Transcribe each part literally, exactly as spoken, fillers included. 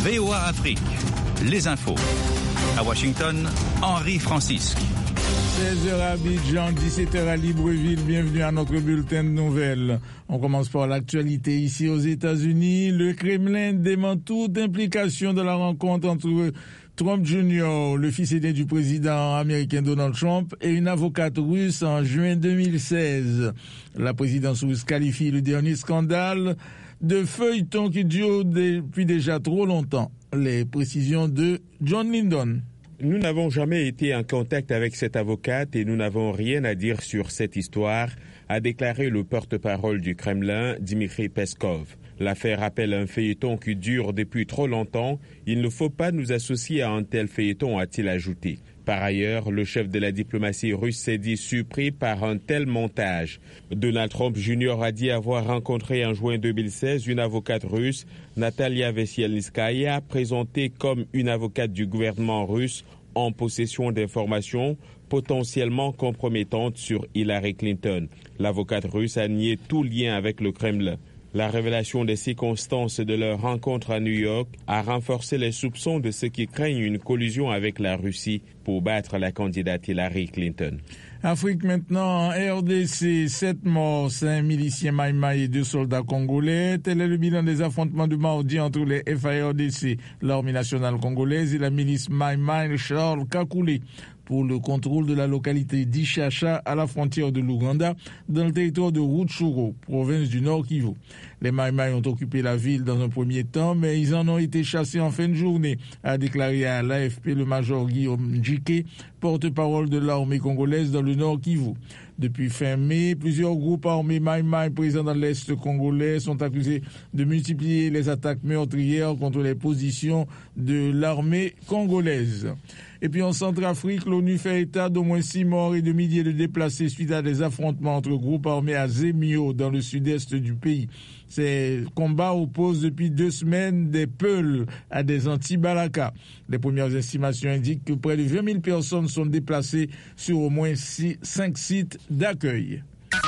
V O A Afrique, les infos. À Washington, Henri Francisque. seize heures à Abidjan, dix-sept heures à Libreville. Bienvenue à notre bulletin de nouvelles. On commence par l'actualité ici aux États-Unis. Le Kremlin dément toute implication de la rencontre entre Trump junior, le fils aîné du président américain Donald Trump, et une avocate russe en juin deux mille seize. La présidence russe qualifie le dernier scandale de feuilleton qui dure depuis déjà trop longtemps. Les précisions de John Lindon. Nous n'avons jamais été en contact avec cette avocate et nous n'avons rien à dire sur cette histoire, a déclaré le porte-parole du Kremlin, Dmitry Peskov. L'affaire rappelle un feuilleton qui dure depuis trop longtemps. Il ne faut pas nous associer à un tel feuilleton, a-t-il ajouté. Par ailleurs, le chef de la diplomatie russe s'est dit surpris par un tel montage. Donald Trump junior a dit avoir rencontré en juin deux mille seize une avocate russe, Natalia Veselnitskaya, présentée comme une avocate du gouvernement russe en possession d'informations potentiellement compromettantes sur Hillary Clinton. L'avocate russe a nié tout lien avec le Kremlin. La révélation des circonstances de leur rencontre à New York a renforcé les soupçons de ceux qui craignent une collusion avec la Russie pour battre la candidate Hillary Clinton. Afrique maintenant, en R D C, sept morts, cinq miliciens Maïmaï et deux soldats congolais. Tel est le bilan des affrontements de mardi entre les F A R D C, l'armée nationale congolaise, et la milice Maïmaï Charles Kakoulé, pour le contrôle de la localité d'Ichacha à la frontière de l'Ouganda, dans le territoire de Rutshuru, province du Nord Kivu. Les Maïmaï ont occupé la ville dans un premier temps, mais ils en ont été chassés en fin de journée, a déclaré à l'A F P le major Guillaume Djike, porte-parole de l'armée congolaise dans le Nord Kivu. Depuis fin mai, plusieurs groupes armés Maïmaï présents dans l'Est congolais sont accusés de multiplier les attaques meurtrières contre les positions de l'armée congolaise. Et puis en Centrafrique, l'ONU fait état d'au moins six morts et de milliers de déplacés suite à des affrontements entre groupes armés à Zemio, dans le sud-est du pays. Ces combats opposent depuis deux semaines des Peuls à des anti-Balaka. Les premières estimations indiquent que près de vingt mille personnes sont déplacées sur au moins cinq sites d'accueil.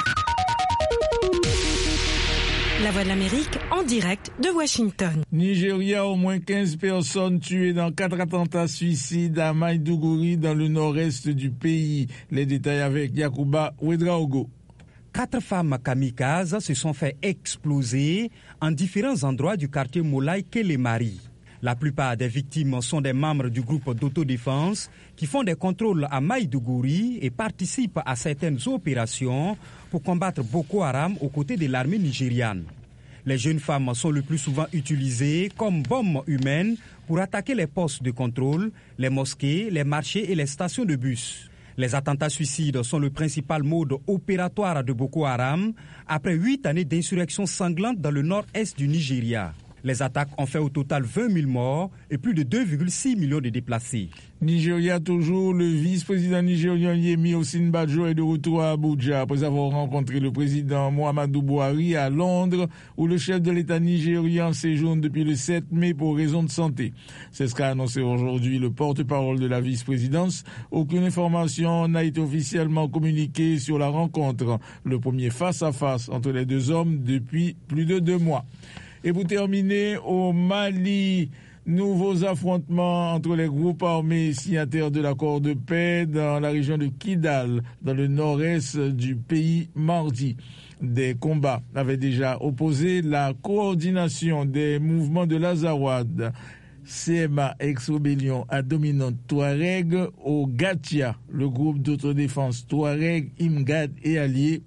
La Voix de l'Amérique en direct de Washington. Nigeria, au moins quinze personnes tuées dans quatre attentats suicides à Maiduguri, dans le nord-est du pays. Les détails avec Yakuba Ouedraogo. Quatre femmes kamikazes se sont fait exploser en différents endroits du quartier Moulay Kelemari. La plupart des victimes sont des membres du groupe d'autodéfense qui font des contrôles à Maiduguri et participent à certaines opérations pour combattre Boko Haram aux côtés de l'armée nigériane. Les jeunes femmes sont le plus souvent utilisées comme bombes humaines pour attaquer les postes de contrôle, les mosquées, les marchés et les stations de bus. Les attentats suicides sont le principal mode opératoire de Boko Haram après huit années d'insurrection sanglante dans le nord-est du Nigeria. Les attaques ont fait au total vingt mille morts et plus de deux virgule six millions de déplacés. Nigeria toujours, le vice-président nigérien Yemi Osinbajo est de retour à Abuja après avoir rencontré le président Muhammadu Buhari à Londres, où le chef de l'État nigérian séjourne depuis le sept mai pour raison de santé. C'est ce qu'a annoncé aujourd'hui le porte-parole de la vice-présidence. Aucune information n'a été officiellement communiquée sur la rencontre, le premier face-à-face entre les deux hommes depuis plus de deux mois. Et pour terminer, au Mali, nouveaux affrontements entre les groupes armés signataires de l'accord de paix dans la région de Kidal, dans le nord-est du pays mardi. Des combats avaient déjà opposé la coordination des mouvements de l'Azawad, C M A ex-rébellion à dominante Touareg, au Gatia, le groupe d'autodéfense Touareg, Imgad et alliés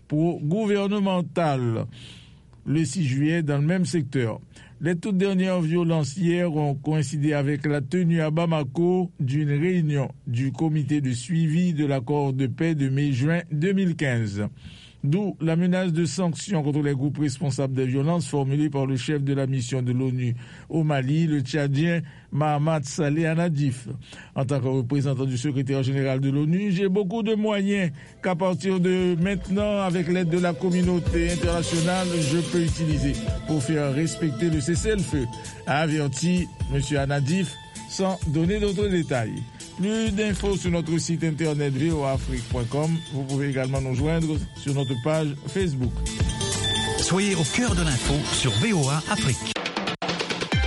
pro-gouvernemental, le six juillet dans le même secteur. Les toutes dernières violences hier ont coïncidé avec la tenue à Bamako d'une réunion du comité de suivi de l'accord de paix de mai-juin deux mille quinze. D'où la menace de sanctions contre les groupes responsables des violences formulée par le chef de la mission de l'ONU au Mali, le Tchadien Mahamat Saleh Anadif. En tant que représentant du secrétaire général de l'ONU, j'ai beaucoup de moyens qu'à partir de maintenant, avec l'aide de la communauté internationale, je peux utiliser pour faire respecter le cessez-le-feu, a averti M. Anadif sans donner d'autres détails. Plus d'infos sur notre site internet v o a afrique point com. Vous pouvez également nous joindre sur notre page Facebook. Soyez au cœur de l'info sur V O A Afrique.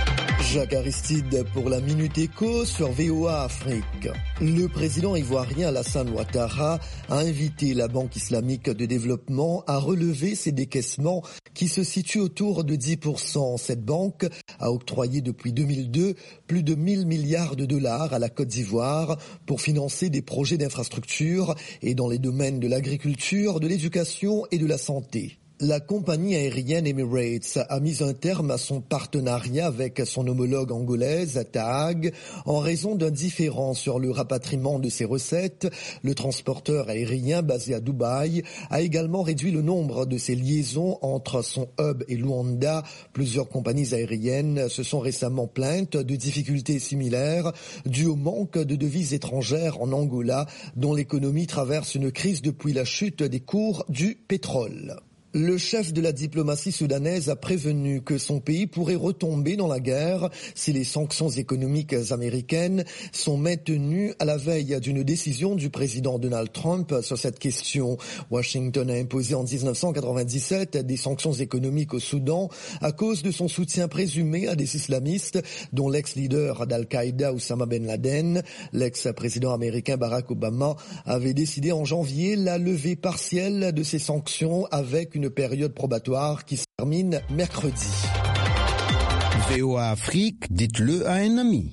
Jacques Aristide pour la Minute Éco sur V O A Afrique. Le président ivoirien Alassane Ouattara a invité la Banque islamique de développement à relever ses décaissements qui se situent autour de dix pour cent. Cette banque a octroyé depuis deux mille deux plus de mille milliards de dollars à la Côte d'Ivoire pour financer des projets d'infrastructure et dans les domaines de l'agriculture, de l'éducation et de la santé. La compagnie aérienne Emirates a mis un terme à son partenariat avec son homologue angolaise, T A G, en raison d'un différend sur le rapatriement de ses recettes. Le transporteur aérien basé à Dubaï a également réduit le nombre de ses liaisons entre son hub et Luanda. Plusieurs compagnies aériennes se sont récemment plaintes de difficultés similaires dues au manque de devises étrangères en Angola, dont l'économie traverse une crise depuis la chute des cours du pétrole. Le chef de la diplomatie soudanaise a prévenu que son pays pourrait retomber dans la guerre si les sanctions économiques américaines sont maintenues à la veille d'une décision du président Donald Trump sur cette question. Washington a imposé en dix-neuf cent quatre-vingt-dix-sept des sanctions économiques au Soudan à cause de son soutien présumé à des islamistes, dont l'ex-leader d'Al-Qaïda Oussama Ben Laden. L'ex-président américain Barack Obama avait décidé en janvier la levée partielle de ces sanctions avec une période probatoire qui se termine mercredi. V O A Afrique, dites-le à un ami.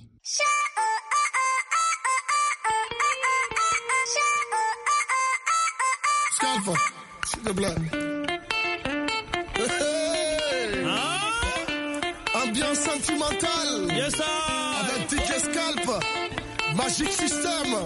Scalpa, s'il te plaît. Hey! Hein? Ambiance sentimentale. Yes, sir. Avec D J Scalpa, Magic System.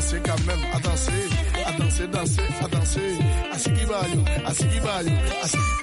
danser, à danser, à danser. Asiki bayo, asiki bayo, asiki